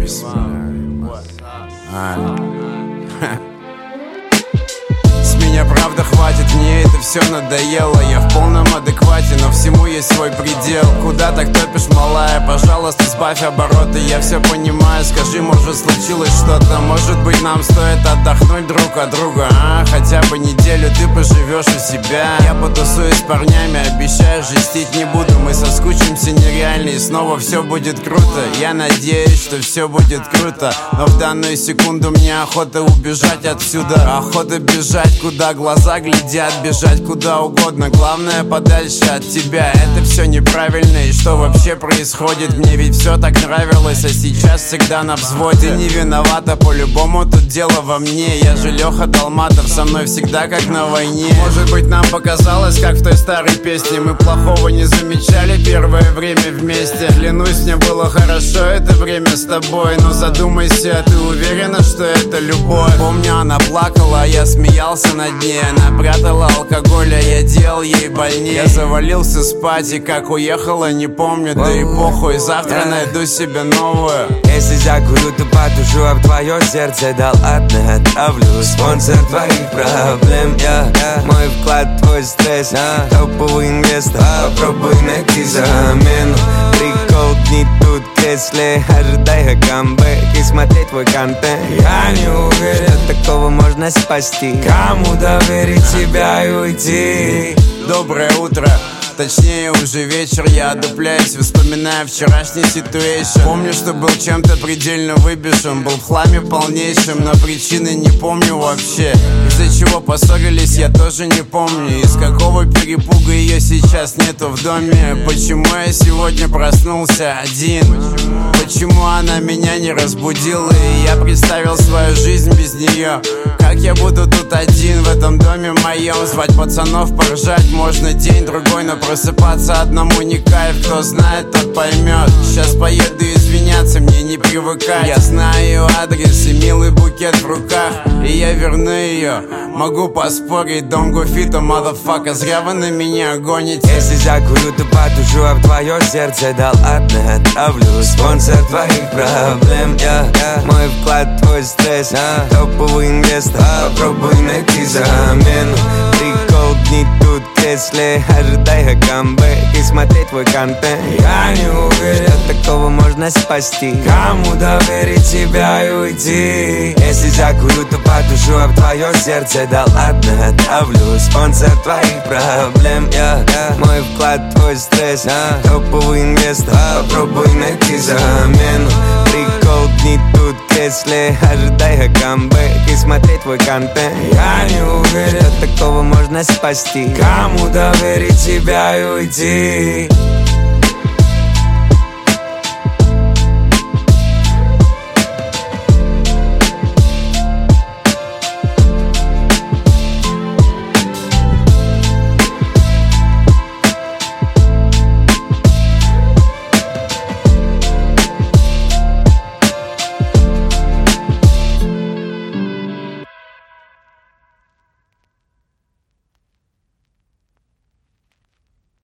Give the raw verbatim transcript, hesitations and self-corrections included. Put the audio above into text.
С меня правда хватит, мне это все надоело. Я в полном адеквате, но всему есть свой предел. Куда так топишь, малая? Пожалуйста, сбавь обороты, я все понимаю. Скажи, может случилось что-то? Может быть нам стоит отдохнуть друг от друга, а? Хотя бы неделю ты поживешь у себя. Я потусуюсь с парнями, обещаю, жестить не буду. Мы соскучимся нереально и снова все будет круто. Я надеюсь, что все будет круто, но в данную секунду мне охота убежать отсюда. Охота бежать, куда глаза глядят, бежать куда угодно, главное подальше от тебя. Это все неправильно, и что вообще происходит? Мне ведь все так нравилось, а сейчас всегда на взводе. Ты не виновата, по-любому тут дело во мне. Я же Леха Долматов, со мной всегда как на войне. Может быть нам показалось, как в той старой песне, мы плохого не замечали первое время вместе. Клянусь, мне было хорошо это время с тобой, но задумайся, ты уверена, что это любовь? Помню, она плакала, а я смеялся над ней. Она прятала алкоголь, а я делал ей больнее. Я завалился спать, и как уехала, не помню. Да и похуй, завтра найду себе новую. Если закурю, то потушу, а в твое сердце да ладно отправлю. Спонсор твоих проблем, я yeah. Мой вклад, твой стресс, yeah. Топовый инвестор, попробуй найти замену. Прикол дни тут в кресле, ожидай камбэк и смотреть твой контент. Я не уверен, что такого можно спасти. Кому доверить себя и уйти? Доброе утро, точнее уже вечер, я одупляюсь, вспоминая вчерашний ситуэйшн. Помню, что был чем-то предельно выбежен, был в хламе полнейшем, но причины не помню вообще. Из-за чего поссорились, я тоже не помню. Из какого перепуга ее сейчас нету в доме. Почему я сегодня проснулся один? Почему она меня не разбудила, и я представил свою жизнь без нее? Как я буду тут один в этом доме моем? Звать пацанов, поржать можно день-другой, но просыпаться одному не кайф. Кто знает, тот поймет. Сейчас поеду извиняться, мне не привыкать. Я знаю ее адрес и милый букет в руках, и я верну ее. Могу поспорить, don't go fit a motherfucker. Зря вы на меня гоните. Если закурю, то потушу, а в твое сердце да ладно отправлю. Спонсор твоих проблем, я yeah. Мой вклад, твой стресс, yeah. Топовый инвестор, попробуй найти замену. Прикол дни тут в кресле, ожидай камбэк и смотреть твой контент. Я не уверен, что такого можно спасти. Кому доверить себя и уйти? Если закурю, то потушу, а в твое сердце да ладно отправлю. Спонсор твоих проблем, я yeah. Мой вклад, твой стресс, yeah. Топовый инвестор, попробуй найти замену. Прикол дни тут в кресле, ожидай камбэк и смотреть твой контент. Я не уверен, что такого можно спасти. Кому доверить себя и уйти?